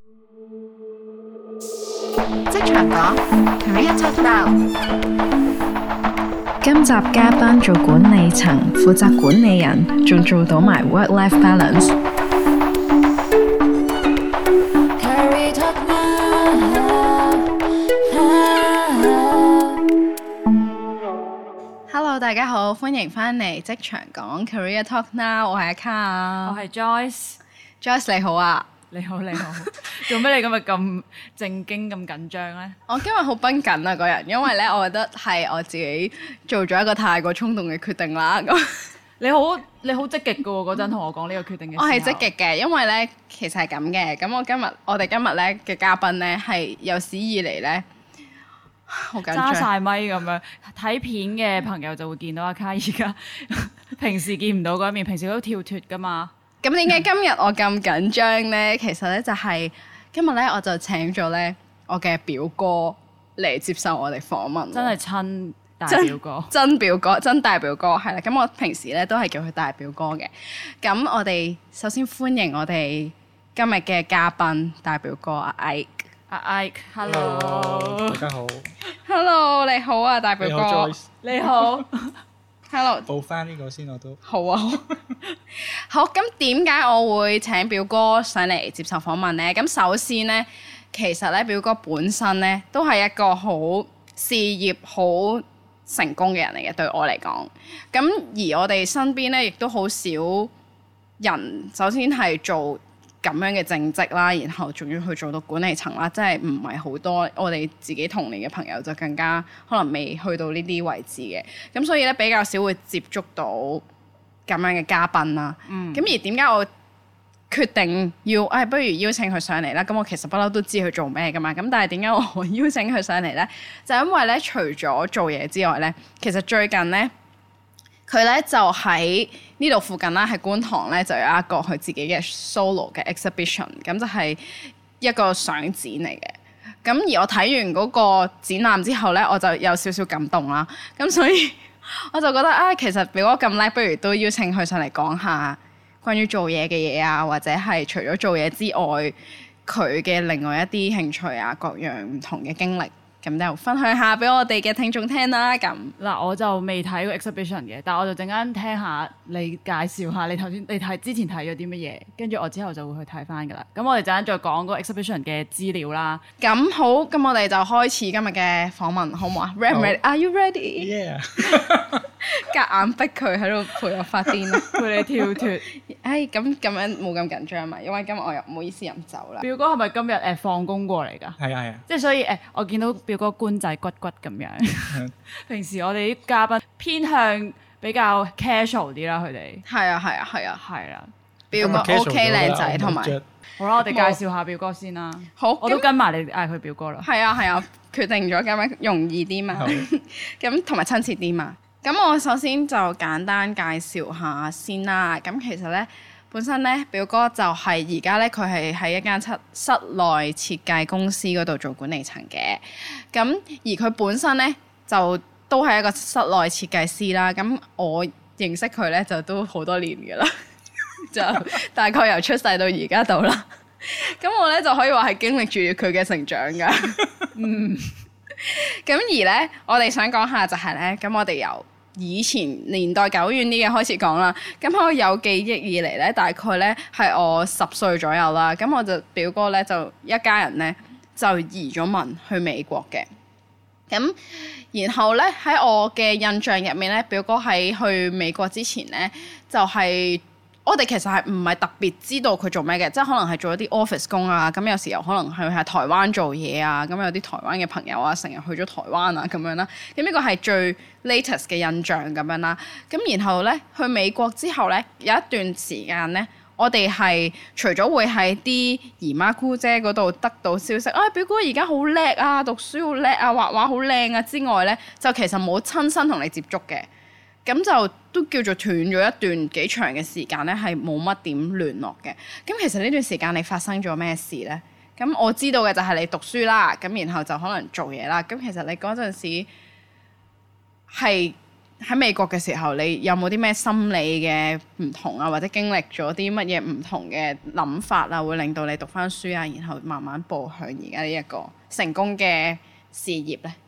職場講 Career Talk Now。 今集嘉賓做管理層，負責管理人，仲做到埋 work-life balance。 Career Talk Now。Hello， 大家好，歡迎翻嚟職場講 Career Talk Now。我係阿卡， 我係 Joyce。Joyce 你好啊！ 你好，做咩你今日咁正經咁緊張呢？ 我今日好繃緊啊個人，因為咧，我覺得係我自己做咗一個太過衝動嘅決定啦。咁你好積極嘅喎，嗰陣同我講呢個決定嘅時候。 我係積極嘅，因為咧其實係咁嘅。咁我哋今日咧嘅嘉賓咧係有史以嚟咧好緊張， 揸晒咪咁樣。睇片嘅朋友就會見到阿卡而家平時見唔到嗰一面，平時都跳脫噶嘛。 咁點解今日我咁緊張咧？其實咧就係今日咧我就請咗咧我嘅表哥嚟接受我哋訪問， 真係親大表哥， 真表哥，真大表哥係啦。咁我平時咧都係叫佢大表哥嘅。咁我哋首先歡迎我哋今日嘅嘉賓大表哥阿 Ike。 阿 Ike，hello， 大家好 ，hello， 你好啊，大表哥， 你好 Joyce， 你好。 hello， 報翻呢個先我都好啊，好。咁點解我會請表哥上嚟接受訪問呢？咁首先呢，其實咧表哥本身咧都係一個好事業好成功嘅人嚟嘅，對我嚟講。咁而我哋身邊咧亦都好少人，首先係做咁樣嘅正職啦，然後仲要去做到管理層啦，即係唔係好多我哋自己同年嘅朋友就更加可能未去到呢啲位置嘅，咁所以咧比較少會接觸到咁樣嘅嘉賓啦。咁而點解我決定要不如邀請佢上嚟啦？咁我其實不嬲都知佢做咩噶嘛，咁但係點解我邀請佢上嚟咧？就因為咧除咗做嘢之外咧，其實最近咧佢咧就喺呢度附近啦，喺觀塘咧就有一個佢自己嘅 solo 嘅 exhibition， 咁就係一個相展嚟嘅。咁而我睇完嗰個展覽之後咧，我就有少少感動啦。咁所以我就覺得其實表哥咁叻，不如都邀請佢上嚟講下關於做嘢嘅嘢啊，或者係除咗做嘢之外，佢嘅另外一啲興趣啊，各樣唔同嘅經歷。咁就分享下俾我哋嘅聽眾聽啦。咁嗱，我就未睇過 exhibition 嘅，但係我就陣間聽下你介紹下你頭先你睇之前睇咗啲乜嘢，跟住我之後就會去睇翻㗎啦。咁我哋陣間再講嗰個 exhibition 嘅資料啦。 咁好，咁我哋就開始今日嘅訪問，好唔好啊？Ready 唔 ready？Are you ready？ Yeah 夾硬逼佢喺度陪我發癲啊！ 陪你跳脫。 咁樣冇咁緊張嘛，因為今日我又唔好意思飲酒啦。 表哥係咪今日放工過嚟㗎？ 係啊， 即係所以我見到表哥官仔骨骨咁樣。平時我哋啲嘉賓偏向比較 casual 啲啦，佢哋係啊， 係啦。 表哥 OK 靚仔，同埋好啦，我哋介紹下表哥先啦。 好， 我都跟埋你嗌佢表哥啦。 係啊，決定咗咁樣容易啲嘛，咁同埋親切啲嘛。咁我首先就簡單介紹下先啦。咁其實咧，本身咧表哥就係而家咧，佢係喺一間室內設計公司嗰度做管理層嘅。咁而佢本身咧就都係一個室內設計師啦。咁我認識佢咧就都好多年㗎啦，就大概由出世到而家度啦。咁我咧就可以話係經歷住佢嘅成長㗎。咁而咧，我哋想講下就係咧，咁我哋由以前年代久遠啲嘅開始講啦。咁我有記憶以嚟咧，大概咧係我10歲左右啦。咁我就表哥咧就一家人咧就移咗民去美國嘅。咁然後咧喺我嘅印象入面咧，表哥喺去美國之前咧就係我哋其實係唔係特別知道佢做咩嘅，即係可能係做一啲 office 工啊，咁有時又可能去喺台灣做嘢啊，咁有啲台灣嘅朋友啊，成日去咗台灣啊咁樣啦。咁呢個係最 latest 嘅印象咁樣啦。咁然後咧去美國之後咧，有一段時間咧，我哋係除咗會喺啲姨媽姑姐嗰度得到消息，表哥而家好叻啊，讀書好叻啊，畫畫好靚啊之外咧，就其實冇親身同你接觸嘅。咁就都叫做斷咗一段幾長嘅時間咧，係冇乜點聯絡嘅。咁其實呢段時間你發生咗咩事咧？咁我知道嘅就係你讀書啦，咁然後就可能做嘢啦。咁其實你嗰陣時係喺美國嘅時候，你有冇啲咩心理嘅唔同啊，或者經歷咗啲乜嘢唔同嘅諗法啊，會令到你讀翻書啊，然後慢慢步向而家呢一個成功嘅事業咧？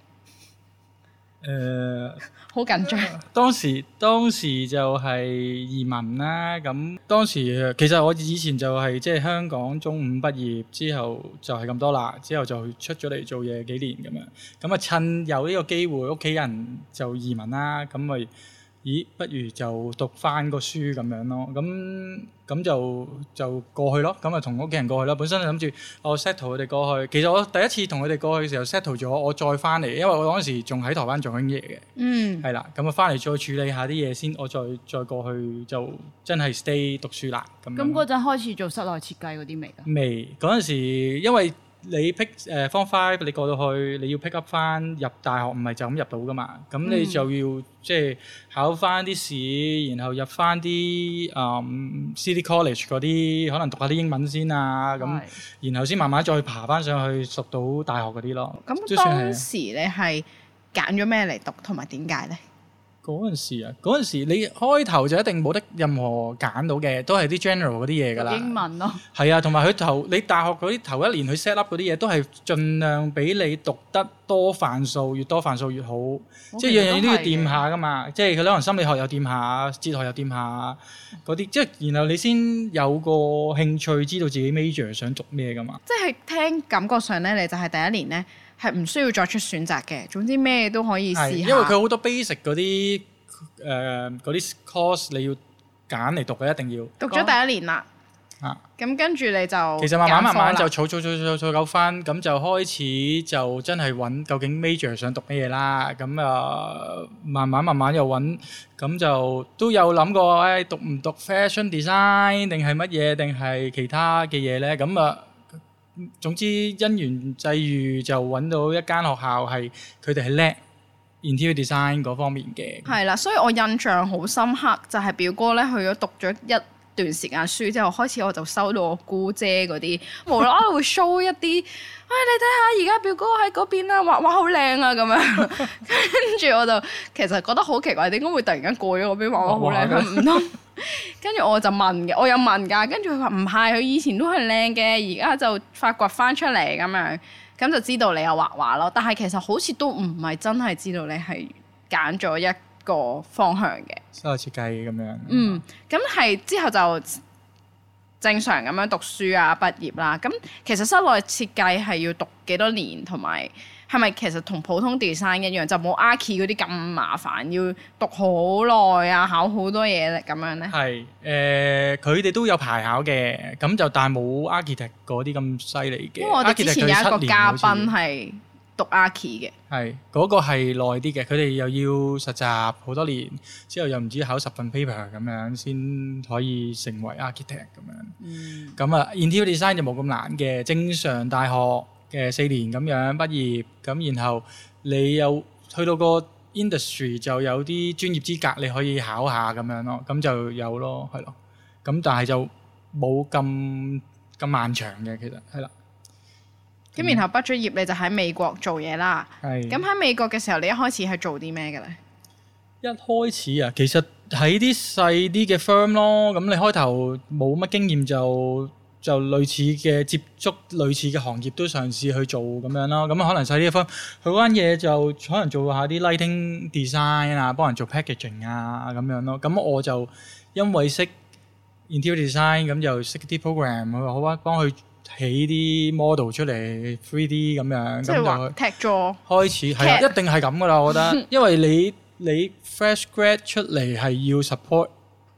好緊張。 當時就係移民啦，咁當時其實我以前就係即係香港中五畢業之後就係咁多啦，之後就出咗嚟做嘢幾年咁樣，咁啊趁有呢個機會，屋企人就移民啦，咁咪不如就讀翻個書咁樣咯，咁就過去咯，咁啊同屋企人過去啦。本身諗住我 settle 佢哋過去，其實我第一次同佢哋過去嘅時候 settle 咗，我再翻嚟，因為我嗰陣時仲喺台灣做緊嘢嘅，係啦，咁啊翻嚟再處理下啲嘢先，我再過去就真係 stay 讀書啦。咁嗰陣開始做室內設計嗰啲未㗎？ 未，嗰陣時因為你 pick Form 5你過到去，你要 pick up 翻入大學，唔係就咁入到噶嘛。咁你就要即係考翻啲試，然後入翻啲City College 嗰啲，可能讀下啲英文先啊。咁然後先慢慢再爬翻上去，讀到大學嗰啲咯。 咁當時你係揀咗咩嚟讀，同埋點解咧？ 嗰陣時你開頭就一定冇得任何揀到嘅，都係啲 general 嗰啲嘢㗎啦。 英文咯。 係啊，同埋你大學嗰啲頭一年去 set up 嗰啲嘢，都係盡量俾你讀得多範數，越多範數越好。即係樣樣都要掂下㗎嘛。即係佢可能心理學又掂下，哲學又掂下嗰啲，即係然後你先有個興趣，知道自己 major 想讀咩㗎嘛。 即係聽感覺上咧，你就係第一年咧。係唔需要作出選擇嘅，總之咩都可以試下。 因為佢好多 basic 嗰啲 course 你要揀嚟讀嘅，一定要。 讀咗第一年啦，咁跟住你就其實慢慢就儲夠翻，咁就開始就真係揾究竟 major 想讀咩嘢啦。咁慢慢又揾，咁就都有諗過，讀唔讀 fashion design 定係乜嘢，定係其他嘅嘢咧？咁總之因緣際遇就揾到一間學校係佢哋係叻 interior design 嗰方面嘅。係啦，所以我印象好深刻，就係表哥咧去咗讀咗一段時間書之後，開始我就收到我姑姐嗰啲無啦啦會 show 一啲，你睇下而家表哥喺嗰邊啦，畫好靚啊咁樣，跟住我就其實覺得好奇怪，點解會突然間過咗嗰邊畫好靚？唔通？跟住我就問嘅，我有問㗎，跟住佢話唔係，佢以前都係靚嘅，而家就發掘翻出嚟咁樣，咁就知道你有畫畫咯。但係其實好似都唔係真係知道你係揀咗一個方向嘅室內設計咁樣。 咁係之後就正常咁樣讀書啊，畢業啦。咁其實室內設計係要讀幾多年，同埋係咪其實同普通 design 一樣，就冇 Archi 嗰啲咁麻煩，要讀好耐啊，考好多嘢咁樣咧？ 係佢哋都有排考嘅，咁就但係冇 architect 嗰啲咁犀利嘅。 因為我哋之前有一個嘉賓係讀 Archi 嘅， 係嗰個係耐啲嘅，佢哋又要實習好多年，之後又唔知考10份 paper 咁樣先可以成為 architect 咁樣。咁interior design 就冇咁難嘅，正常大學嘅4年咁樣畢業，咁然後你又去到個 industry 就有啲專業資格你可以考下咁樣咯，咁就有咯，係咯。咁但係就冇咁漫長嘅，其實係啦。 咁然後畢咗業你就喺美國做嘢啦。 係。 咁喺美國嘅時候，你一開始係做啲咩嘅咧？ 一開始啊，其實喺啲細啲嘅 firm 咯，咁你開頭冇乜經驗就類似嘅接觸類似嘅行業都嘗試去做咁樣啦。咁可能細啲嘅 firm，佢嗰間嘢就可能做下啲 lighting design 啊，幫人做 packaging 啊咁樣咯。咁我就因為識 interior design，咁就識啲 program，我好啊，幫佢起啲 model 出嚟 3D 咁樣。 即係畫 tech draw 開始係啊，一定係咁噶啦，我覺得，因為你 fresh grad 出嚟係要 support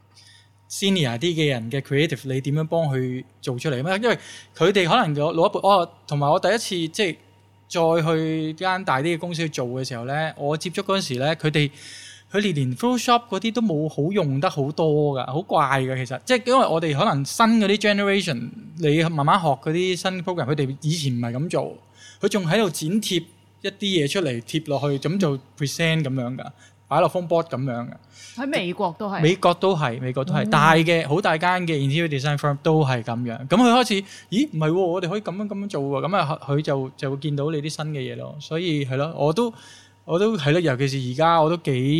senior 啲嘅人嘅 creative， 你點樣幫佢做出嚟？因為佢哋可能攞一部同埋我第一次即係再去間大啲嘅公司去做嘅時候咧，我接觸嗰陣時咧，佢哋連 Photoshop 嗰啲都冇好用得好多噶，好怪噶其實。即係因為我哋可能新嗰啲 generation，你慢慢學嗰啲新 program，佢哋以前唔係咁做，佢仲喺度剪貼一啲嘢出嚟貼落去，咁就 present 咁樣噶，擺落 phone board 咁樣嘅。 喺美國都係， 美國都係大嘅好大間嘅 interior design firm 都係咁樣。咁佢開始，咦唔係喎，我哋可以咁樣做喎。咁佢就會見到你啲新嘅嘢咯。所以係咯，我都係咯，尤其是而家我都幾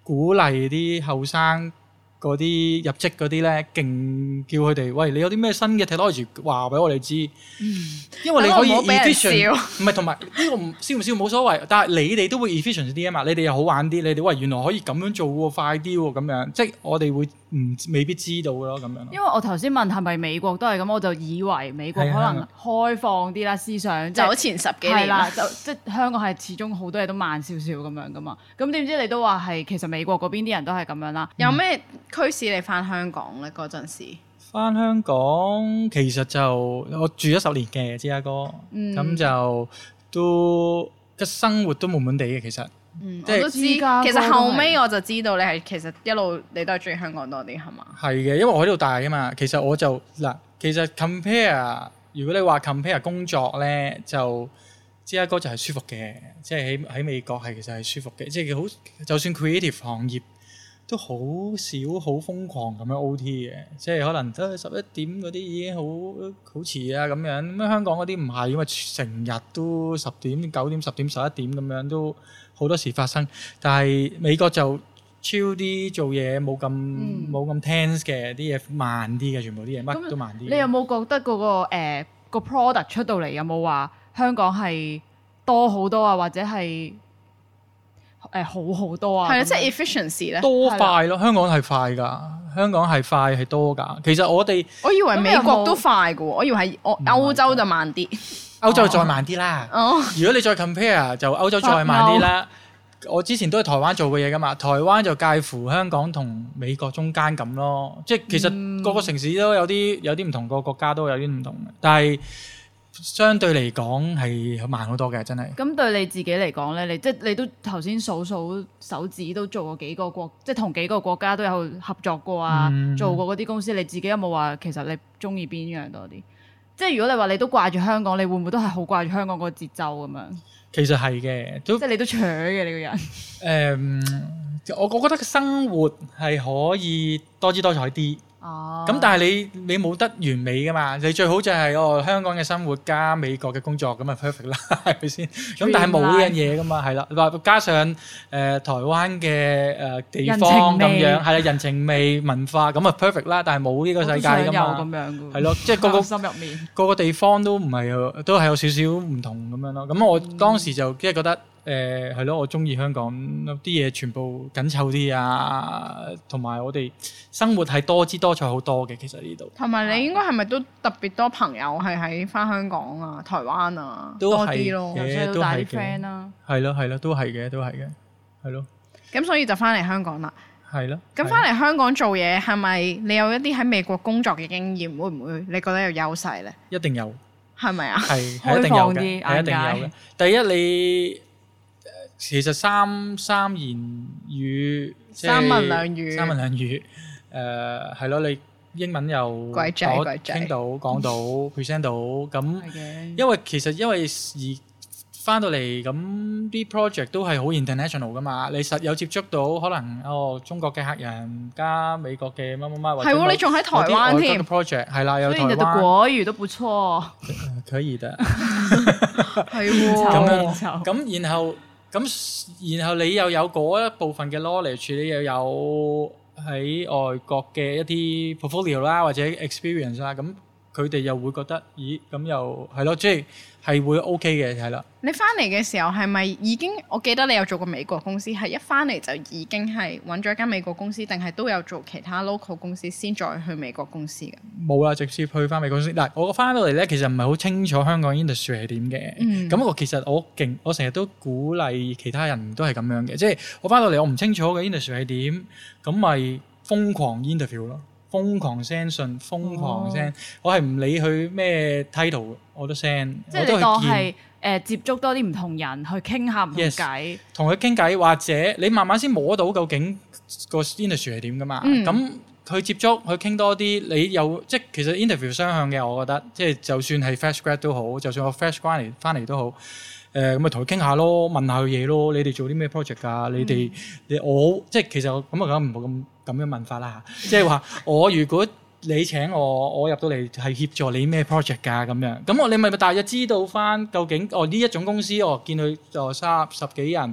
鼓勵啲後生嗰啲入職嗰啲咧，勁叫佢哋喂，你有啲咩新嘅 technology 話俾我哋知，因為你可以等我唔好俾人 efficient， 笑唔係同埋呢個唔笑唔笑冇所謂，但係你哋都會 efficient 啲啊嘛，你哋又好玩啲，你哋喂原來可以咁樣做喎，快啲喎咁樣，即係我哋會未必知道咯咁樣。 因為我頭先問係咪美國都係咁，我就以為美國可能開放啲啦思想，即係走前10幾年係啦，就即係香港係始終好多嘢都慢少少咁樣噶嘛。咁點知你都話係其實美國嗰邊啲人都係咁樣啦。 有咩驅使你翻香港咧？嗰陣時翻香港其實就我住咗10年嘅芝加哥，咁就都個生活都悶悶地嘅其實。 我都知。其實後尾我就知道你係其實一路你都係中意香港多啲係嘛？ 係嘅，因為我喺度大啊嘛。其實我就其實 compare 如果你話 compare 工作咧，就芝加哥就係舒服嘅，即係喺美國係其實係舒服嘅，即係好就算 creative 行業都好少好瘋狂咁樣 OT 嘅，即係可能都11點嗰啲已經好遲啊咁樣。咁香港嗰啲唔係，因為成日都10點、9點、10點、11點咁樣都好多事發生。但係美國就超啲做嘢冇咁 tense 嘅，啲嘢慢啲嘅，全部啲嘢乜都慢啲。 你有冇覺得嗰個 product 出到嚟有冇話香港係多好多啊，或者係好好多啊？ 係啊，即係 efficiency 咧多快咯，香港係快㗎，香港係快係多㗎。其實我以為美國都快㗎喎，我以為係歐洲就慢啲。 歐洲再慢啲啦。如果你再 compare 就歐洲再慢啲啦。我之前都喺台灣做過嘢㗎嘛，台灣就介乎香港同美國中間咁咯。即係其實個個城市都有啲唔同，個國家都有啲唔同嘅，但係相對嚟講係慢好多嘅，真係。 咁對你自己嚟講咧，你都頭先數手指都做過幾個即係同幾個國家都有合作過啊，做過嗰啲公司，你自己有冇話其實你中意邊樣多啲？即係如果你話你都掛住香港，你會唔會都係好掛住香港嗰個節奏咁樣？ 其實係嘅，即係你都搶嘅你個人。 我覺得生活係可以多姿多彩啲。咁但係你冇得完美㗎嘛？你最好就係香港嘅生活加美國嘅工作咁啊 perfect 啦，係咪先？咁但係冇呢樣嘢㗎嘛，係啦。話加上台灣嘅地方咁樣，係啦，人情味文化咁啊 perfect 啦。但係冇呢個世界㗎嘛，係咯，即係個心入面個地方都唔係都係有少少唔同咁樣咯。咁我當時就即係覺得。係咯，我中意香港啲嘢全部緊湊啲啊，同埋我哋生活係多姿多彩好多嘅。其實呢度同埋你應該係咪都特別多朋友係喺返香港啊、台灣啊都多啲咯， 由細到大啲 friend 啦。 係咯，都係嘅，係咯。 咁所以就返嚟香港啦。 係咯。 咁返嚟香港做嘢係咪你有一啲喺美國工作嘅經驗？會唔會你覺得有優勢咧？ 一定有。 係咪啊？ 係一定有嘅，係一定有嘅。第一你。其實三言語， 三文兩語， 係咯，你英文又傾到講到 present 到咁，因為而翻到嚟咁啲 project 都係好 international 噶嘛，你實有接觸到可能中國嘅客人加美國嘅乜乜乜， 係喎，你仲喺台灣添 project 係啦，有台灣。 所以你的國語都不錯， 可以的， 係喎， 咁然後你又有嗰一部分嘅 knowledge， 你又有喺外國嘅一啲 portfolio 啦，或者 experience 啦，咁佢哋又會覺得，咦，咁又係咯，即係會 OK 嘅，係啦。你翻嚟嘅時候係咪已經？我記得你有做過美國公司，係一翻嚟就已經係揾咗一間美國公司，定係都有做其他 local 公司先再去美國公司嘅？ 冇啦，直接去翻美國公司。嗱，我翻到嚟咧，其實唔係好清楚香港 industry 係點嘅。咁其實我成日都鼓勵其他人都係咁樣嘅，即係我翻到嚟我唔清楚嘅 industry 係點，咁咪瘋狂 interview 咯。瘋狂 send 信，瘋狂 send，我係唔理佢咩 title，我都 send。 即係你當係接觸多啲唔同人去傾下唔同偈， 同佢傾偈，或者你慢慢先摸到究竟個 industry 係點噶嘛。咁佢接觸，佢傾多啲，你有即係其實 interview 雙向嘅，我覺得即係就算係 fresh grad 都好，就算我 fresh grad 翻嚟都好。咁咪同佢傾下咯，問下佢嘢咯。你哋做啲咩 project 㗎？你哋我即係其實咁啊，梗唔好咁樣問法啦。即係話我如果你請我入到嚟係協助你咩 project 㗎咁樣。咁你咪大約知道翻究竟呢一種公司，我見佢就十幾人，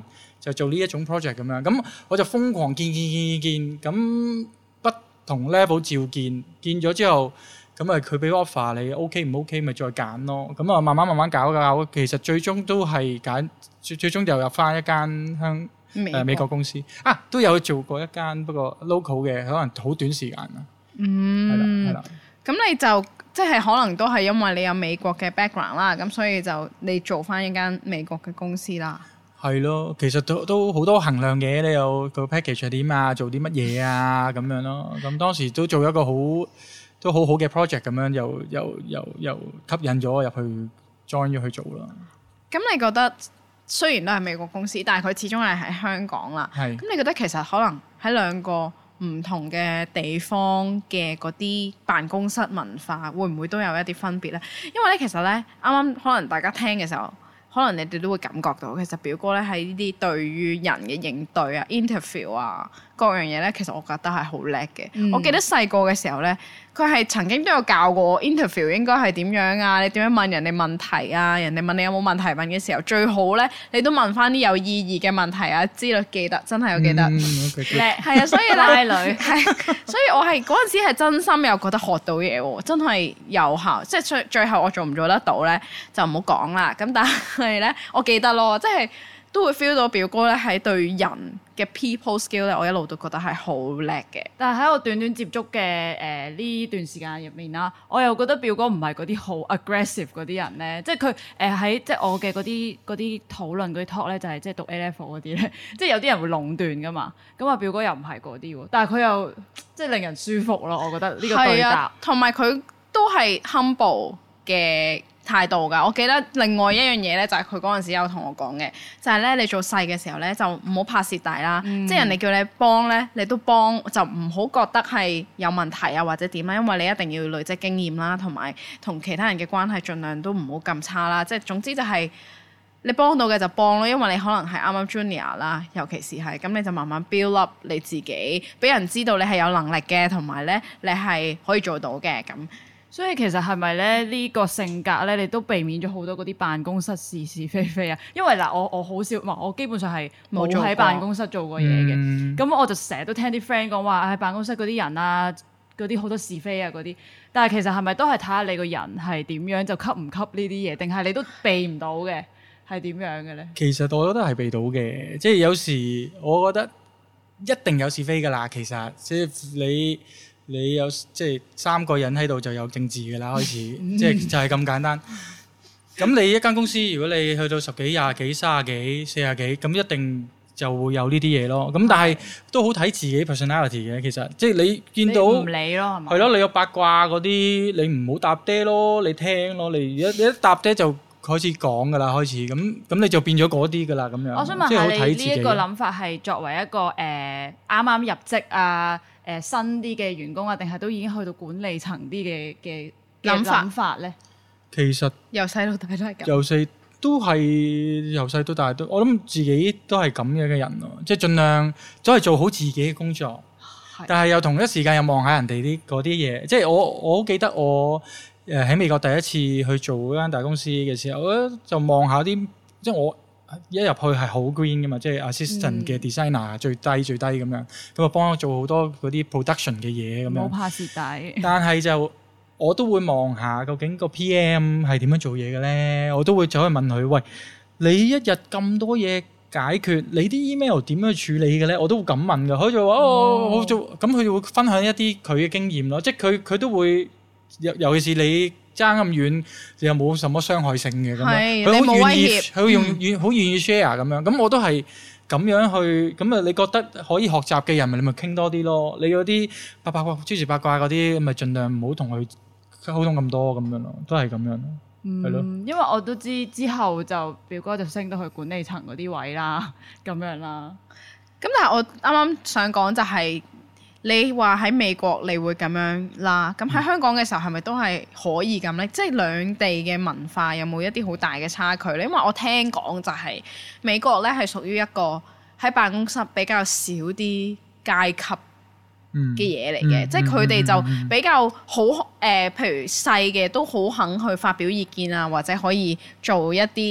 就做呢一種 project 咁樣。咁我就瘋狂見，咁不同 level 照見咗之後，咁佢俾 offer 你 OK 唔 OK 咪再揀咯。咁慢慢搞，其實最終都係揀，最終就入翻一間美國公司都有做過一間，不過 local 嘅，可能好短時間啦。係啦。 咁你就即係可能都係因為你有美國嘅 background 啦，咁所以就你做翻一間美國嘅公司啦。 係咯，其實都好多衡量嘅，你有個 package 係點啊，做啲乜嘢啊咁樣咯。咁當時都做一個都好好嘅 project 咁樣，又吸引咗我入去 join 咗去做啦。 咁你覺得雖然都係美國公司，但係佢始終係喺香港啦。 係。 咁你覺得其實可能喺兩個唔同嘅地方嘅嗰啲辦公室文化，會唔會都有一啲分別咧？因為咧，其實咧，啱啱可能大家聽嘅時候，可能你哋都會感覺到，其實表哥咧喺呢啲對於人嘅應對啊、interview 啊各樣嘢咧，其實我覺得係好叻嘅。我記得細個嘅時候咧，佢係曾經都有教過我 interview 應該係點樣啊，你點樣問人哋問題啊，人哋問你有冇問題問嘅時候，最好咧你都問翻啲有意義嘅問題啊，之類記得，真係我記得。叻係啊，所以拉女係，所以我係嗰陣時係真心又覺得學到嘢喎，真係有效。即係最後我做唔做得到咧，就唔好講啦。咁但係咧，我記得咯，即係都會 feel 到表哥咧喺對人嘅 people skill 咧，我一路都覺得係好叻嘅。 但係喺我短短接觸嘅呢段時間入面啦，我又覺得表哥唔係嗰啲好 aggressive 嗰啲人咧，即係佢喺即係我嘅嗰啲討論嗰啲 talk 咧，就係即係讀 A level 嗰啲咧，即係有啲人會壟斷噶嘛。咁啊，表哥又唔係嗰啲喎，但係佢又即係令人舒服咯。我覺得呢個對答， 同埋佢都係 humble 嘅態度㗎。我記得另外一樣嘢咧，就係佢嗰陣時有同我講嘅，就係咧你做細嘅時候咧，就唔好怕蝕底啦。即係人哋叫你幫咧，你都幫，就唔好覺得係有問題啊或者點啦，因為你一定要累積經驗啦，同埋同其他人嘅關係盡量都唔好咁差啦。即係總之就係你幫到嘅就幫咯，因為你可能係啱啱 junior 啦，尤其是係咁，你就慢慢 build up 你自己，俾人知道你係有能力嘅，同埋咧你係可以做到嘅咁。 所以其實係咪咧呢個性格咧，你都避免咗好多嗰啲辦公室是是非非啊？因為嗱，我好少，我基本上係冇喺辦公室做過嘢嘅。咁我就成日都聽啲 friend 講話喺辦公室嗰啲人啊，嗰啲好多是非啊嗰啲。但係其實係咪都係睇下你個人係點樣，就吸唔吸呢啲嘢，定係你都避唔到嘅？係點樣嘅咧？ 其實我覺得係避到嘅，即係有時我覺得一定有是非㗎啦。其實即係你有即係3個人喺度就有政治㗎啦，開始即係就係咁簡單。咁你一間公司，如果你去到10幾、20幾、30幾、40幾，咁一定就會有呢啲嘢咯。咁但係都好睇自己 personality 嘅。其實即係你見到唔理咯，係嘛？ 係咯，你有八卦嗰啲，你唔好搭爹咯，你聽咯。你一搭爹就開始講㗎啦，開始咁你就變咗嗰啲㗎啦，咁樣。 我想問下你呢一個諗法係作為一個啱啱入職啊？新啲嘅員工啊，定係都已經去到管理層啲嘅諗法咧？ 其實由細到大都係咁。 由細到大都，我諗自己都係咁樣嘅人咯，即係盡量都係做好自己嘅工作，但係又同一時間又望下人哋啲嗰啲嘢。即係我好記得我喺美國第一次去做嗰間大公司嘅時候，就望下啲，即係我一入去係好 green 㗎嘛，即係 assistant 嘅 designer 最低咁樣，咁啊幫我做好多嗰啲 production 嘅嘢咁樣。 冇怕蝕底。 但係就我都會望下究竟個 PM 係點樣做嘢嘅咧，我都會走去問佢：喂，你一日咁多嘢解決，你啲 email 點樣處理嘅咧？我都會咁問㗎。佢就話：我做咁，佢就會分享一啲佢嘅經驗咯。即係佢都會，尤其是你爭咁遠，你又冇什麼傷害性嘅咁樣，佢好願意，佢好願意 share 咁樣。咁我都係咁樣去，咁啊你覺得可以學習嘅人，你咪傾多啲咯。你嗰啲諸如八卦嗰啲，咪盡量唔好同佢溝通咁多咁樣咯，都係咁樣咯，係咯。 因為我都知之後就表哥就升到去管理層嗰啲位啦，咁樣啦。 咁但係我啱啱想講就係，你話喺美國你會咁樣啦，咁喺香港嘅時候係咪都係可以咁咧？即係兩地嘅文化有冇一啲好大嘅差距咧？因為我聽講就係美國咧係屬於一個喺辦公室比較少啲階級嘅嘢嚟嘅，即係佢哋就比較好譬如細嘅都好肯去發表意見啊，或者可以做一啲比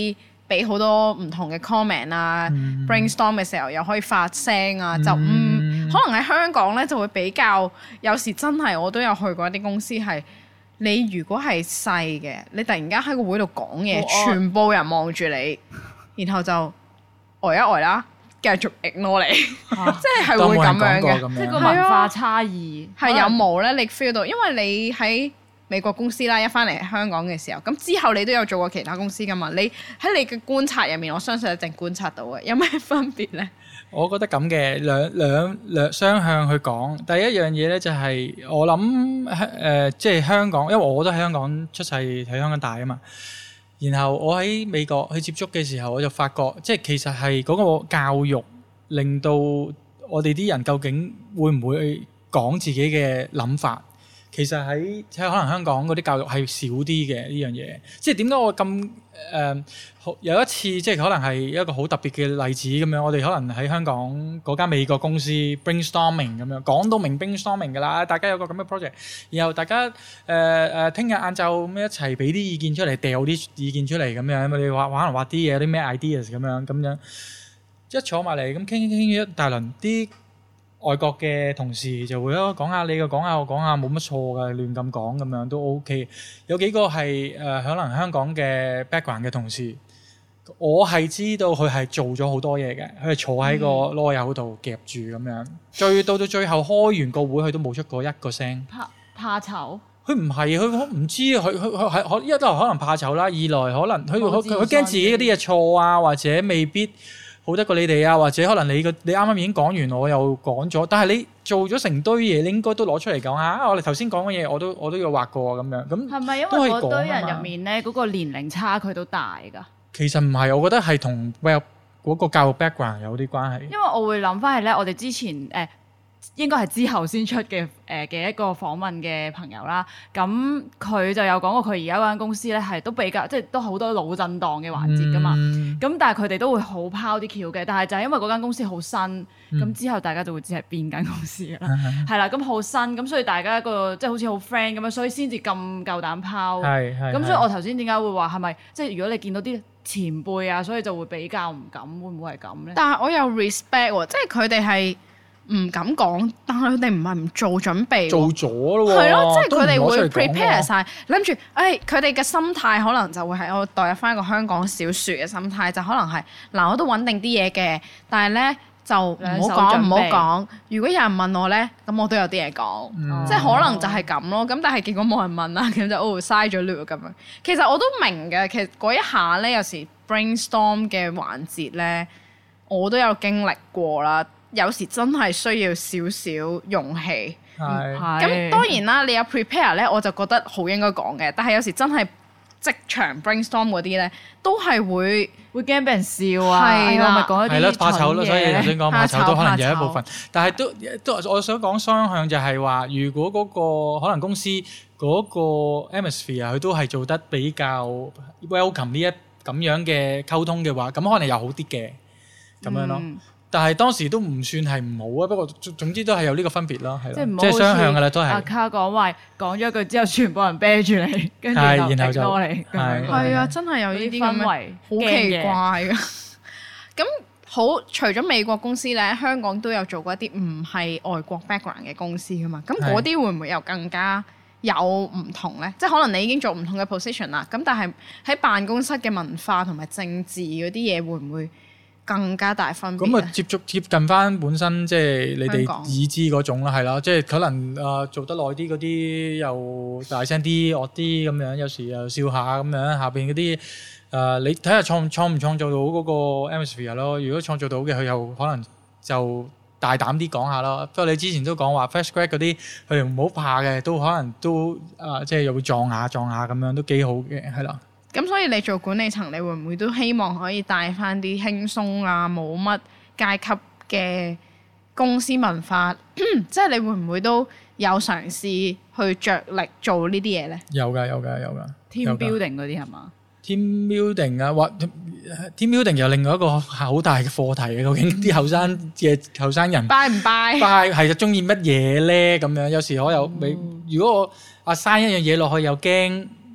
俾好多唔同嘅 comment 啊、brainstorm 嘅時候又可以發聲啊，就可能喺香港咧就會比較有時真係我都有去過一啲公司係。你如果係細嘅，你突然間喺個會度講嘢，全部人望住你，然後就呆一呆啦，繼續 ignore 你，即係會咁樣嘅， 即係個文化差異係有冇咧？你 feel 到，因為你喺美國公司啦，一翻嚟香港嘅時候，咁之後你都有做過其他公司噶嘛？你喺你嘅觀察入面，我相信一定觀察到嘅，有咩分別咧？ 我覺得咁嘅兩雙向去講。第一樣嘢咧就係我諗即係香港，因為我都喺香港出世，喺香港大啊嘛。然後我喺美國去接觸嘅時候，我就發覺即係其實係嗰個教育令到我哋啲人究竟會唔會講自己嘅諗法？其實喺可能香港嗰啲教育係少啲嘅呢樣嘢。即係點解我咁有一次即係可能係一個好特別嘅例子咁樣，我哋可能喺香港嗰間美國公司 brainstorming 咁樣講到明 brainstorming 㗎啦，大家有個咁嘅 project， 然後大家聽日晏晝咁一齊俾啲意見出嚟，掉啲意見出嚟咁樣，你哋可能畫啲嘢，有啲咩 ideas 咁樣一坐埋嚟咁傾一大輪啲。外國嘅同事就會講下你嘅，講下我講下，冇乜錯嘅，亂咁講咁樣都 OK。有幾個係可能香港嘅 background 嘅同事，我係知道佢係做咗好多嘢嘅，佢係坐喺個籮柚度夾住咁樣，到最後開完個會，佢都冇出過一個聲。 怕醜？ 佢唔係，佢唔知佢一來可能怕醜啦，二來可能佢驚自己嗰啲嘢錯啊，或者未必好得過你哋啊，或者可能你啱啱已經講完，我又講咗，但係你做咗成堆嘢，你應該都攞出嚟講下。我哋頭先講嘅嘢，我都有畫過咁樣。咁係咪因為嗰堆人入面咧，嗰個年齡差距都大㗎？其實唔係，我覺得係同嗰個教育 background 有啲關係。 因為我會諗翻係咧，我哋之前應該係之後先出嘅一個訪問嘅朋友啦，咁佢就有講過佢而家嗰間公司咧係都比較即係都好多腦震盪嘅環節噶嘛，咁但係佢哋都會好拋啲橋嘅，但係就係因為嗰間公司好新，咁之後大家就會知係邊間公司啦，係啦，咁好新，咁所以大家一個即係好似好 friend 咁樣，所以先至咁夠膽拋，咁所以我頭先點解會話係咪即係如果你見到啲前輩啊，所以就會比較唔敢，會唔會係咁咧？但係我有 respect 喎，即係佢哋係。唔敢講，但係佢哋唔係唔做準備，做咗咯喎。係咯，即係佢哋會 prepare 晒，諗住，佢哋嘅心態可能就會係我代入翻一個香港小説嘅心態，就可能係嗱，我都穩定啲嘢嘅，但係咧就唔好講。如果有人問我咧，咁我都有啲嘢講，即係可能就係咁咯。咁但係結果冇人問啦，咁就嘥咗料咁樣。其實我都明嘅，其實嗰一下咧，有時 brainstorm 嘅環節咧，我都有經歷過啦。有時真係需要少少勇氣，咁當然啦，你有 prepare 咧，我就覺得好應該講嘅。但係有時真係即場 brainstorm 嗰啲咧，都係會驚俾人笑啊，係啦，係啦，怕醜咯，所以頭先講怕醜都可能有一部分。但係都我想講雙向就係話，如果嗰個可能公司嗰個 atmosphere 佢都係做得比較 welcome 呢一咁樣嘅溝通嘅話，咁可能又好啲嘅咁樣咯。但係當時都唔算係唔好啊，不過總之都係有呢個分別咯，係即係雙向㗎啦，都係。阿卡講話講咗一句之後，全部人啤住你，跟住就多你，係啊，真係有呢啲氛圍，好奇怪㗎。咁好，除咗美國公司咧，香港都有做過一啲唔係外國 background 嘅公司㗎嘛。咁嗰啲會唔會又更加有唔同咧？即係可能你已經做唔同嘅 position 啦，咁但係喺辦公室嘅文化同埋政治嗰啲嘢會唔會更加大分別？咁啊，接近翻本身即係你哋已知嗰種啦，係啦，即係可能做得耐啲嗰啲又大聲啲、惡啲咁樣，有時又笑下咁樣，下邊嗰啲你睇下創唔創造到嗰個 atmosphere 咯。如果創造到嘅，佢又可能就大膽啲講下咯。不過你之前都講話 fresh grad 嗰啲，佢哋唔好怕嘅，都可能都即係又會撞下咁樣，都幾好嘅，係啦。咁所以你做管理層，你會唔會都希望可以帶翻啲輕鬆啊，冇乜階級嘅公司文化？即係你會唔會都有嘗試去着力做呢啲嘢咧？有㗎。team building 嗰啲係嘛？team building 啊，或 team building 又另外一個好大嘅課題嘅，究竟啲後生人 buy 唔 buy？ buy 係中意乜嘢咧？咁樣有時我又如果我assign一樣嘢落去又驚。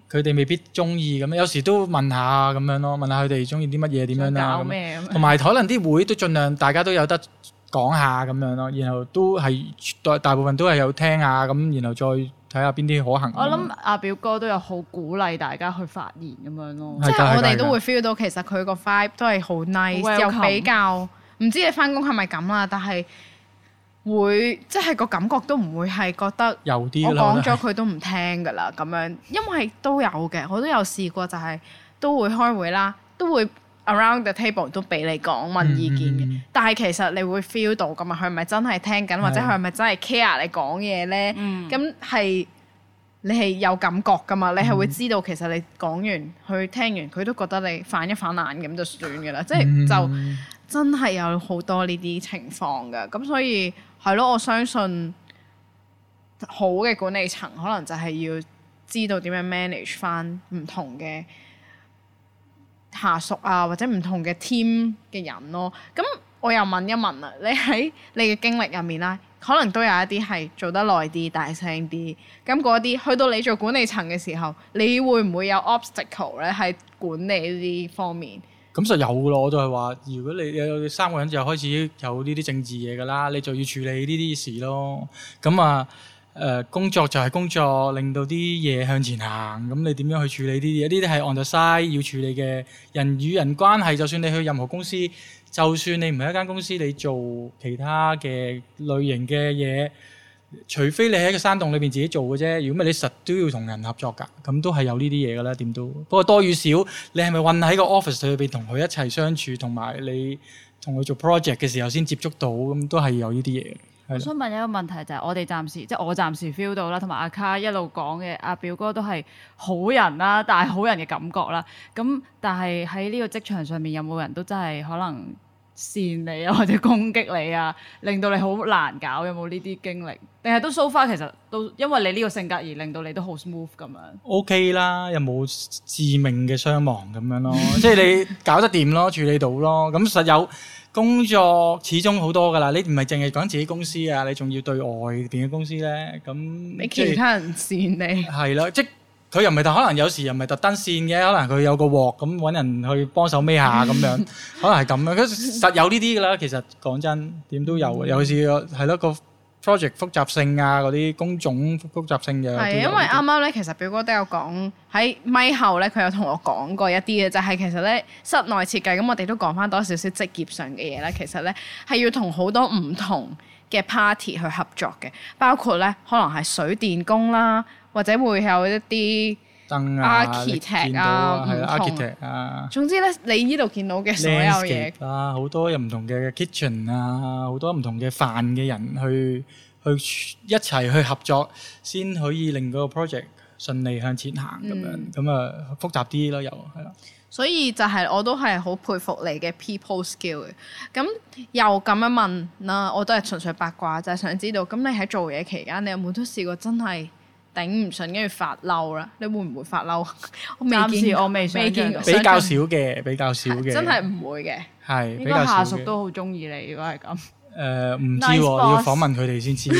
佢哋未必中意咁，有時都問下咁樣咯，問下佢哋中意啲乜嘢點樣啦。 搞咩咁？ 同埋可能啲會都盡量大家都有得講下咁樣咯，然後都係大部分都係有聽下咁，然後再睇下邊啲可行。 我諗阿表哥都有好鼓勵大家去發言咁樣咯。 即係我哋都會 feel 到其實佢個 vibe 都係好 nice，又比較唔知你翻工係咪咁啦，但係會即係個感覺都唔會係覺得有啲我講咗佢都唔聽㗎啦咁樣，因為都有嘅，我都有試過就係都會開會啦，都會 around the table 都俾你講問意見嘅，但係其實你會 feel 到㗎嘛，佢係咪真係聽緊，或者佢係咪真係 care 你講嘢咧？咁係你係有感覺㗎嘛，你係會知道其實你講完佢聽完佢都覺得你反一反眼咁就算㗎啦，即係就真係有好多呢啲情況㗎，咁所以係咯，我相信好嘅管理層可能就係要知道點樣 manage 翻唔同嘅下屬啊，或者唔同嘅 team 嘅人咯。咁我又問一問啦，你喺你嘅經歷入面啦，可能都有一啲係做得耐啲、大聲啲，咁嗰啲去到你做管理層嘅時候，你會唔會有 obstacle 咧？喺管理呢方面？ 咁實有㗎咯，我就係話，如果你有3個人就開始有呢啲政治嘢㗎啦，你就要處理呢啲事咯。咁啊工作就係工作，令到啲嘢向前行。咁你點樣去處理呢啲嘢？呢啲係 on the side 要處理嘅人與人關係。就算你去任何公司，就算你唔係一間公司，你做其他嘅類型嘅嘢，除非你喺個山洞裏邊自己做嘅啫。如果唔係，你實都要同人合作㗎。咁都係有呢啲嘢㗎啦，點都。不過多與少，你係咪混喺個 office 裏邊同佢一齊相處，同埋你同佢做 project 嘅時候先接觸到，咁都係有呢啲嘢。 我想問一個問題就係我哋我暫時 feel 到啦，同埋阿卡一路講嘅阿表哥都係好人啦，但係好人嘅感覺啦。咁但係喺呢個職場上面有冇人都真係可能扇你啊，或者攻擊你啊，令到你好難搞？有冇呢啲經歷？定係都 so far 其實都因為你呢個性格而令到你都好 smooth 咁樣 ？OK 啦，有冇致命嘅傷亡咁樣咯？即係你搞得掂咯，處理到咯。咁實有。工作始終好多㗎啦，你唔係淨係講自己公司啊，你仲要對外邊嘅公司咧，咁俾其他人扇你。 係啦，即係佢又唔係可能有時又唔係特登扇嘅，可能佢有個鑊咁揾人去幫手孭下咁樣，可能係咁樣。實有呢啲㗎啦，其實講真點都有嘅，尤其是係咯個 project 複雜性啊，嗰啲工種複雜性嘅。係因為啱啱咧，其實表哥都有講喺咪後咧，佢有同我講過一啲嘅，就係其實咧室內設計咁，我哋都講翻多少少職業上嘅嘢啦。其實咧係要同好多唔同嘅 party 去合作嘅，包括咧可能係水電工啦，或者會有一啲燈啊、 architect 啊， 係 architect 啊。總之咧，你呢度見到嘅所有嘢啊，好多有唔同嘅 kitchen 啊，好多唔同嘅飯嘅人去一齊去合作，先可以令嗰個 project 順利向前行咁樣。咁啊複雜啲咯，又係啦。 所以就係我都係好佩服你嘅 people skill 嘅。咁又咁樣問啦，我都係純粹八卦，就係想知道，咁你喺做嘢期間，你有冇都試過真係頂唔順，跟住發嬲啦？你會唔會發嬲？ 暫時我未見過， 比較少嘅， 真係唔會嘅。 係應該下屬都好中意你，如果係咁。 唔知喎，要訪問佢哋先知。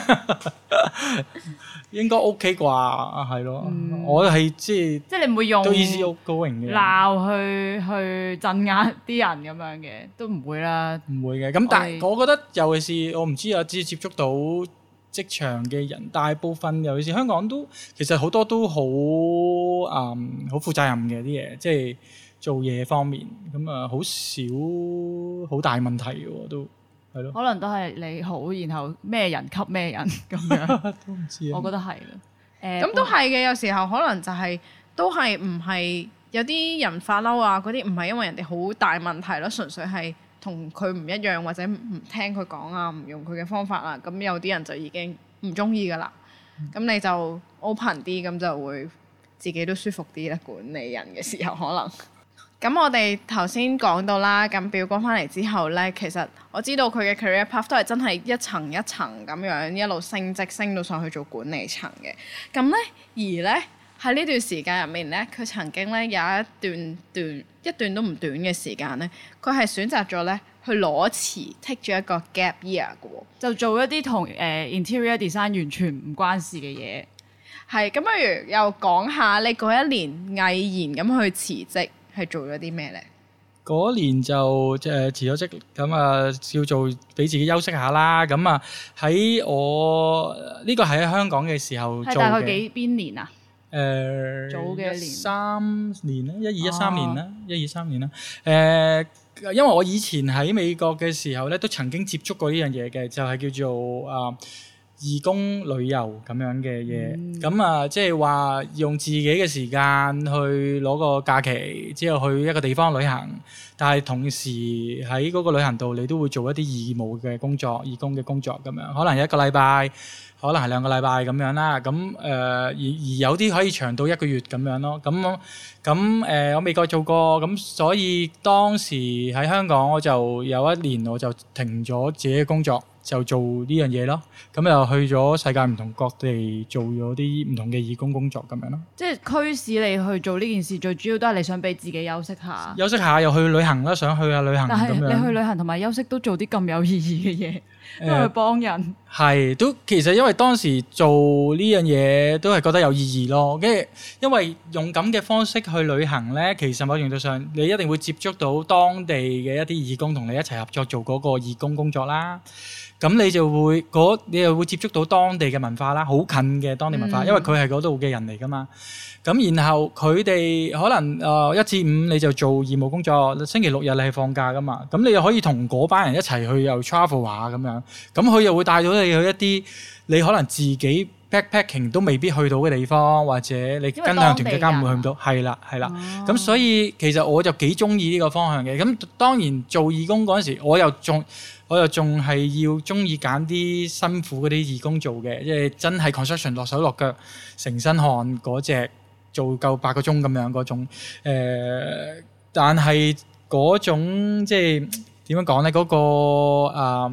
應該 OK 啩，係咯。我係即係你唔會用都 easy going 嘅鬧去鎮壓啲人咁樣嘅，都唔會啦。 唔會嘅。咁但係我覺得，尤其是我唔知啊，只接觸到職場嘅人，大部分尤其是香港都其實好多都好好負責任嘅啲嘢，即係做嘢方面咁啊，好少好大問題嘅喎都。係咯， 可能都係你好，然後咩人給咩人咁樣， 都唔知啊。 我覺得係嘅。 咁都係嘅，有時候可能就係都係唔係有啲人發嬲啊嗰啲，唔係因為人哋好大問題咯，純粹係同佢唔一樣或者唔聽佢講啊，唔用佢嘅方法啊，咁有啲人就已經唔中意噶啦。咁你就 open 啲，咁就會自己都舒服啲咧。管理人嘅時候可能。咁我哋頭先講到啦，咁表哥翻嚟之後咧，其實我知道佢嘅 career path 都係真係一層一層咁樣一路升職升到上去做管理層嘅。咁咧而咧喺呢段時間入面咧，佢曾經咧有一段都唔短嘅時間咧，佢係選擇咗咧去裸辭 take 咗一個 gap year 嘅喎， 就做一啲同interior design 完全唔關事嘅嘢。 係咁，不如又講下你嗰一年毅然咁去辭職係做咗啲咩咧？ 嗰年就辭咗職，咁啊叫做俾自己休息下啦。咁啊喺我呢個係喺香港嘅時候做嘅。 係大概邊年啊？ 早嘅年 13年啦，12、13年啦，12、13年啦。因為我以前喺美國嘅時候咧，都曾經接觸過呢樣嘢嘅，就係叫做義工旅遊咁樣嘅嘢。咁即係話用自己嘅時間去攞個假期，之後去一個地方旅行，但係同時喺嗰個旅行度，你都會做一啲義務嘅工作、義工嘅工作咁樣，可能1個禮拜。可能係2個禮拜咁樣啦，咁而有啲可以長到1個月咁樣咯。咁我美國做過，咁所以當時喺香港我就有一年我就停咗自己嘅工作，就做呢樣嘢咯。咁又去咗世界唔同各地做咗啲唔同嘅義工工作咁樣咯。 即係驅使你去做呢件事，最主要都係你想俾自己休息下。 休息下又去旅行啦，想去下旅行咁樣。 但係你去旅行同埋休息都做啲咁有意義嘅嘢。都係幫人， 係都其實因為當時做呢樣嘢都係覺得有意義咯。跟住因為用咁嘅方式去旅行咧，其實某程度上你一定會接觸到當地嘅一啲義工，同你一齊合作做嗰個義工工作啦。咁你又會接觸到當地嘅文化啦，好近嘅當地文化，因為佢係嗰度嘅人嚟噶嘛。咁然後佢哋可能1至5你就做義務工作，星期6日你係放假噶嘛。咁你又可以同嗰班人一齊去又 travel 下咁樣。咁佢又會帶到你去一啲你可能自己 backpacking 都未必去到嘅地方，或者你跟向團嘅家唔會去唔到。係啦。咁所以其實我就幾中意呢個方向嘅。咁當然做義工嗰陣時，我又仲係要中意揀啲辛苦嗰啲義工做嘅，即係真係 construction 落手落腳成身汗嗰隻，做夠8個鐘咁樣嗰種。但係嗰種即係點樣講咧？嗰個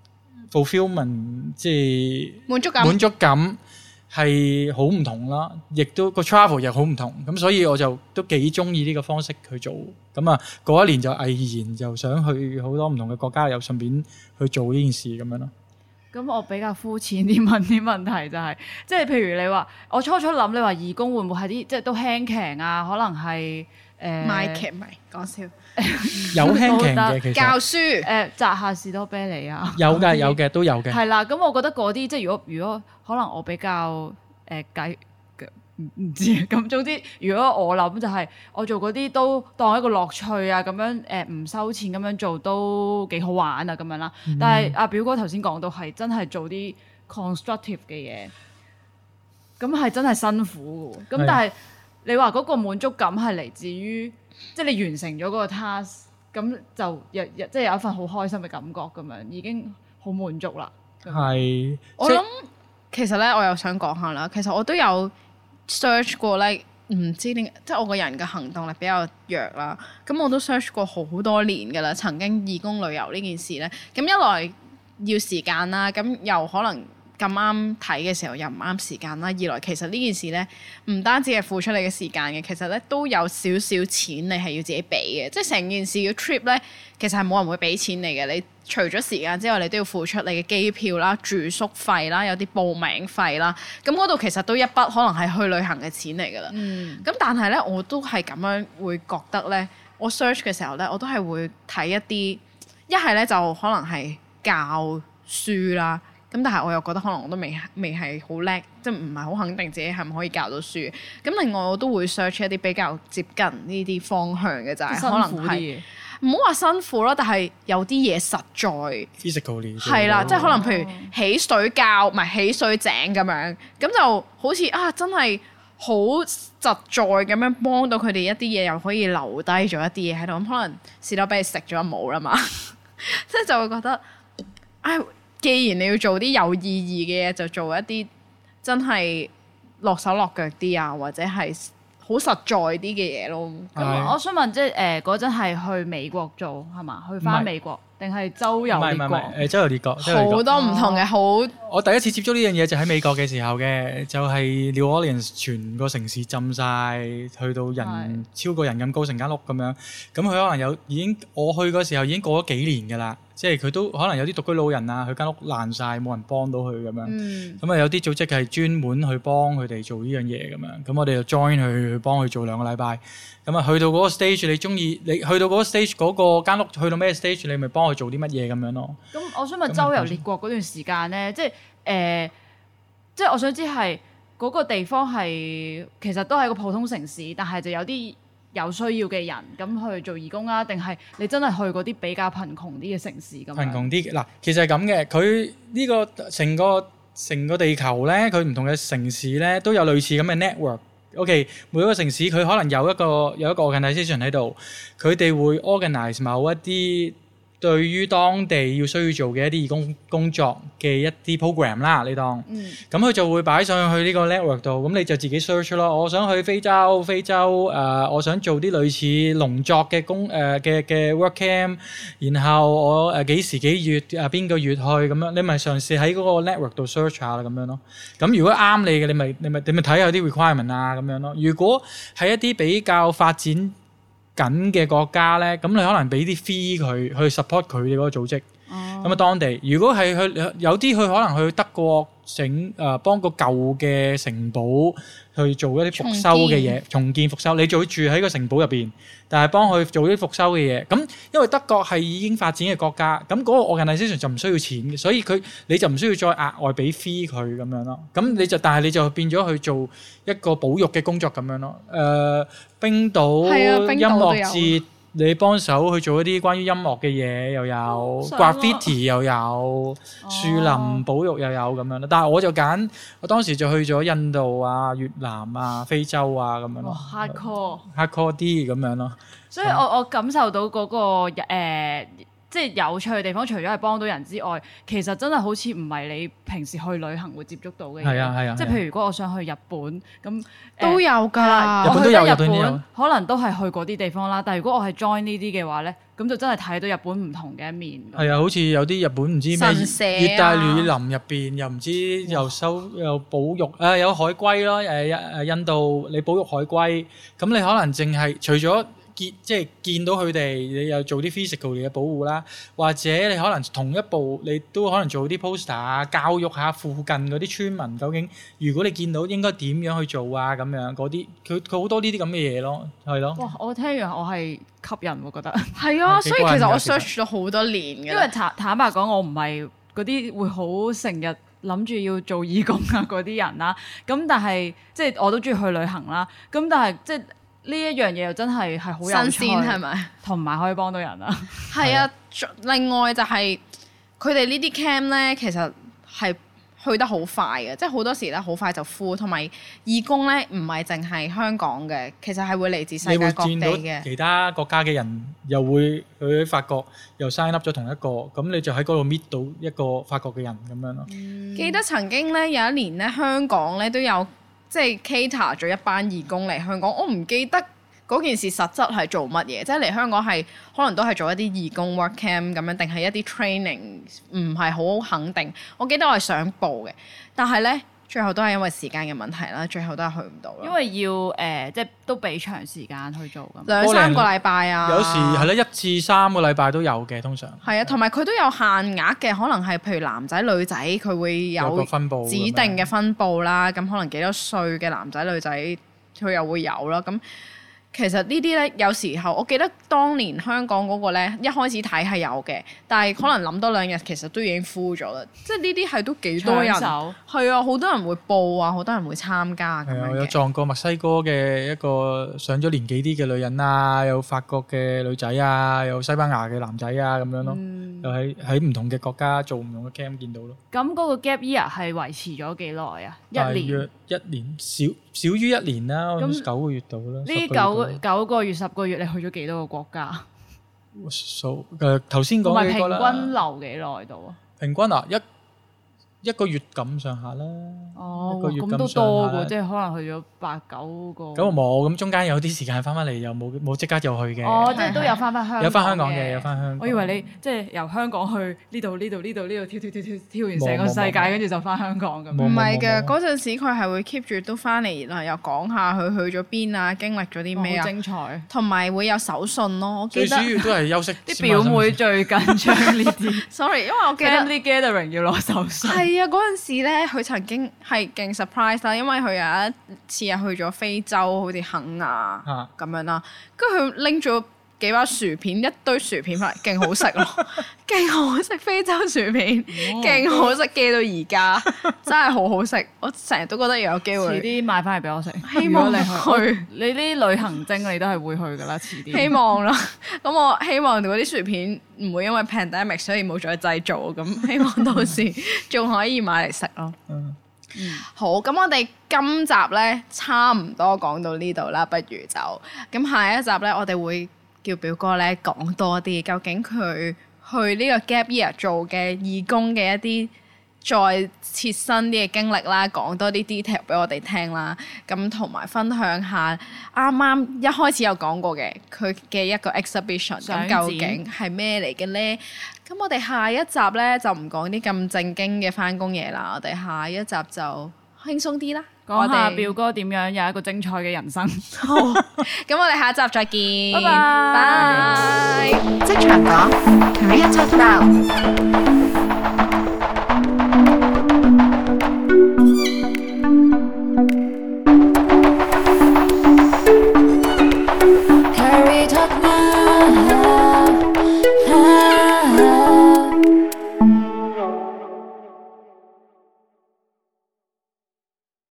fulfillment 即係滿足感係好唔同啦，亦都個 travel 又好唔同，咁所以我就都幾中意呢個方式去做。咁啊嗰一年就毅然就想去好多唔同嘅國家，又順便去做呢件事咁樣咯。 咁我比較膚淺啲問啲問題就係，即係譬如你話，我初諗你話義工會唔會係啲即係都輕騎啊？可能係賣劇唔係講笑， 有輕騎嘅其實教書摘下士多啤梨啊， 有嘅都有嘅。 係啦，咁我覺得嗰啲即係如果可能我比較唔知啊。咁總之，如果我諗就係我做嗰啲都當一個樂趣啊，咁樣唔收錢咁樣做都幾好玩啊咁樣啦。但係阿表哥頭先講到係真係做啲 constructive 嘅嘢，咁係真係辛苦嘅。咁但係你話嗰個滿足感係嚟自於即係你完成咗嗰個 task，咁就即係有一份好開心嘅感覺咁樣，已經好滿足啦。 係， 我諗其實咧，我又想講下啦。其實我都有 search 過咧，唔知點解，即係我個人嘅行動力比較弱啦。咁我都 search 過好多年㗎啦。曾經義工旅遊呢件事咧，咁一來要時間啦，咁又可能咁啱睇嘅時候又唔啱時間啦。二來其實呢件事咧，唔單止係付出你嘅時間嘅，其實咧都有少少錢你係要自己俾嘅。即係成件事嘅 trip 咧，其實係冇人會俾錢你嘅。你除咗時間之外，你都要付出你嘅機票啦、住宿費啦、有啲報名費啦。咁嗰度其實都一筆可能係去旅行嘅錢嚟㗎啦。咁但係咧，我都係咁樣會覺得咧，我 search 嘅時候咧，我都係會睇一啲一係咧就可能係教書啦。咁但係我又覺得可能我都未係好叻，即係唔係好肯定自己係咪可以教到書。咁另外我都會 search 一啲比較接近呢啲方向嘅就係可能係唔好話辛苦咯，但係有啲嘢實在 physically 係啦，即係可能譬如起水教唔係起水井咁樣，咁就好似真係好實在咁樣幫到佢哋一啲嘢，又可以留低咗一啲嘢喺度。咁可能士多啤梨食咗冇啦嘛，即係就會覺得既然你要做啲有意義嘅嘢，就做一啲真係落手落腳啲啊，或者係好實在啲嘅嘢咯。 咁我想問，即係嗰陣係去美國做係嘛？去返美國定係周遊列國？ 周遊列國好多唔同嘅好。 我第一次接觸呢樣嘢就喺美國嘅時候嘅，就係 New Orleans 全個城市浸晒，去到人超過人咁高成間屋咁樣。咁佢可能已經我去嗰時候已經過咗幾年㗎啦。 即係佢都可能有啲獨居老人啊，佢間屋爛晒，冇人幫到佢咁樣。 嗯咁啊有啲組織係專門去幫佢哋做呢樣嘢咁樣。咁我哋就 join 佢去幫佢做2個禮拜。咁啊去到嗰個 stage，你去到嗰個 stage 嗰個間屋去到咩 stage，你咪幫佢做啲乜嘢咁樣咯。 咁我想問周遊列國嗰段時間咧，即係我想知係嗰個地方係其實都係個普通城市，但係就有啲有需要嘅人咁去做義工啊？定係你真係去嗰啲比較貧窮啲嘅城市咁樣？ 貧窮啲嘅嗱，其實係咁嘅，佢呢個成個地球咧，佢唔同嘅城市咧都有類似咁嘅 network。OK， 每一個城市佢可能有一個 organisation 喺度，佢哋會 organize 某一啲對於當地要需要做嘅一啲義工工作嘅一啲 program 啦，你當，咁佢就會擺上去呢個 network 度，咁你就自己 search 咯。我想去非洲我想做啲類似農作嘅嘅 work camp， 然後我幾時幾月邊個月去咁樣，你咪嘗試喺嗰個 network 度 search 下啦咁樣咯。咁如果啱你嘅，你咪睇下啲 requirement 啊咁樣咯。如果係一啲比較發展緊嘅國家咧，咁你可能俾啲 fee 佢去 support 佢哋嗰個組織。咁當地如果係去有啲佢可能去德國幫個舊嘅城堡去做一啲復修嘅嘢，重建復修，你就會住喺個城堡入邊，但係幫佢做啲復修嘅嘢。咁因為德國係已經發展嘅國家，咁嗰個 organisation 就唔需要錢嘅，所以你就唔需要再額外俾 fee 佢咁樣咯。咁但係你就變咗去做一個保育嘅工作咁樣咯。冰島音樂節。你幫手去做一啲關於音樂嘅嘢又有 graffiti 又有樹林保育又有咁樣咯，但係我當時就去咗印度啊、越南啊、非洲啊咁樣咯。hardcore 啲咁樣咯。 所以我感受到嗰個即係有趣嘅地方，除咗係幫到人之外，其實真係好似唔係你平時去旅行會接觸到嘅嘢。 係啊， 即係譬如如果我想去日本咁都有㗎。 日本都有， 日本可能都係去嗰啲地方啦。但係如果我係 join 呢啲嘅話咧，咁就真係睇到日本唔同嘅一面。 係啊，好似有啲日本唔知咩熱帶雨林入邊，又唔知又保育有海龜咯。印度你保育海龜，咁你可能淨係除咗即係見到佢哋，你又做啲 physical 嘅保護啦，或者你可能同一步，你都可能做啲 poster 啊，教育下附近嗰啲村民究竟，如果你見到應該點樣去做啊咁樣嗰啲，佢好多呢啲咁嘅嘢咯，係咯。 哇！我聽完我係吸引喎，覺得係啊，所以其實我 search 咗好多年嘅。 因為坦白講，我唔係嗰啲會好成日諗住要做義工啊嗰啲人啦。咁但係即係我都中意去旅行啦。咁但係即係。呢一樣嘢又真係好有趣， 新鮮係咪？ 同埋可以幫到人啊！ 係啊，另外就係佢哋呢啲 camp 咧，其實係去得好快嘅，即係好多時咧好快就 full。同埋義工咧唔係淨係香港嘅，其實係會嚟自世界各地嘅。 其他國家嘅人又會去法國又 sign up 咗同一個，咁你就喺嗰度 meet 到一個法國嘅人咁樣咯。 記得曾經咧有一年咧香港咧都有。即係 cater 咗一班義工嚟香港，我唔記得嗰件事實質係做乜嘢，即係嚟香港係可能都係做一啲義工 work camp 咁樣，定係一啲 training，唔係好肯定。我記得我係想報嘅，但係咧最後都係因為時間嘅問題啦，最後都係去唔到啦。 因為要即係都俾長時間去做咁 2-3個禮拜啊。 有時係啦，1至3個禮拜都有嘅，通常。 係啊，同埋佢都有限額嘅，可能係譬如男仔女仔佢會有指定嘅分佈啦。咁可能幾多歲嘅男仔女仔佢又會有啦。咁其實呢啲咧有時候我記得當年香港嗰個咧一開始睇係有嘅，但係可能諗多2日其實都已經 full 咗啦。即係呢啲係都幾多人，係啊，好多人會報啊，好多人會參加咁樣嘅。 我有撞過墨西哥嘅一個上咗年紀啲嘅女人啊，有法國嘅女仔啊，有西班牙嘅男仔啊咁樣咯，又喺唔同嘅國家做唔同嘅 camp 見到咯。 咁嗰個 gap year 係維持咗幾耐啊？ 大約1年，少於1年啦，我諗9個月到啦。 呢9個月10個月，你去咗幾多個國家？ 頭先講嘅平均留幾耐到啊？ 平均啊， 1個月咁上下啦。 哦， 一個月咁都咁上下多喎，即係可能去咗8、9個。 咁我冇，咁中間有啲時間翻嚟又冇即刻又去嘅。 哦，即係都有翻香港。 有翻香港嘅，有翻香港。 我以為你即係由香港去呢度跳完成個世界，跟住就翻香港咁。 唔係嘅，嗰陣時佢係會 keep 住都翻嚟，然後又講下佢去咗邊啊，經歷咗啲咩啊， 好精彩。 同埋會有手信咯。我記得最主要都係休息。 啲表妹最緊張呢啲。 sorry，因為我記得 family gathering 要攞手信。 係啊，嗰陣時咧，佢曾經係勁 surprise 啦，因為佢有一次係去咗非洲，好似肯亞咁樣啦，跟住佢拎咗幾包薯片，一堆薯片翻嚟，勁好食咯，勁好食非洲薯片，勁好食，記到而家真係好好食，我成日都覺得有機會。 遲啲買翻嚟俾我食。 希望你去， 你啲旅行精你都係會去㗎啦，遲啲。 希望啦，咁我希望嗰啲薯片唔會因為 pandemic 所以冇再製造，咁希望到時仲可以買嚟食咯。好，咁我哋今集咧差唔多講到呢度啦，不如就咁下一集咧，我哋會叫表哥咧講多啲，究竟佢去呢個 gap year 做嘅義工嘅一啲再切身啲嘅經歷啦，講多啲 detail 俾我哋聽啦，咁同埋分享下啱啱一開始有講過嘅佢嘅一個 exhibition，咁究竟係咩嚟嘅咧？咁我哋下一集咧就唔講啲咁正經嘅返工嘢啦，我哋下一集就輕鬆啲啦， 講下表哥點樣有一個精彩嘅人生。 好，咁我哋下一集再見， 拜拜。 職場講 Career Talk Now。